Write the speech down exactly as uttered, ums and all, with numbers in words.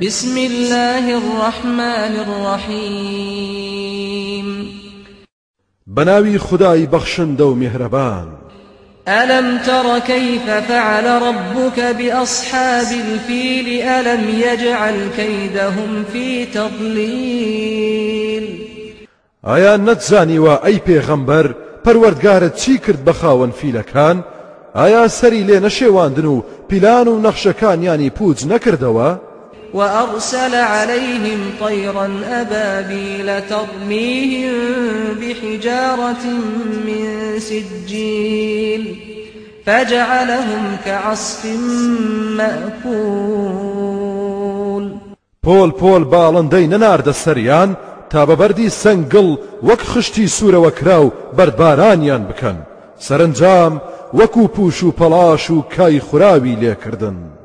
بسم الله الرحمن الرحيم بناوي خداي بخشند و مهربان. ألم تر كيف فعل ربك بأصحاب الفيل ألم يجعل كيدهم في تضليل ئایا نەتزانیوە ئەی پێغەمبەر پەروەردگارت چی کرد بە خاوەن فیلەکان؟ ئایا سەری لێ نەشێواندن و پیلان و نەخشەکانیانی پوچ نەکردەوە؟ وأرسل عليهم طيرا أبابيل ترميهم بحجارة من سجيل فجعلهم كعصف مأكول پۆل پۆل باڵندەی نەناردە سەریان تا بەبەردی سەنگڵ وەک خشتی سوورەوە کراو بەردبارانیان بکەن، سەرنجام وەکو پوش و پەلاش و کای خوراوی لێکردن.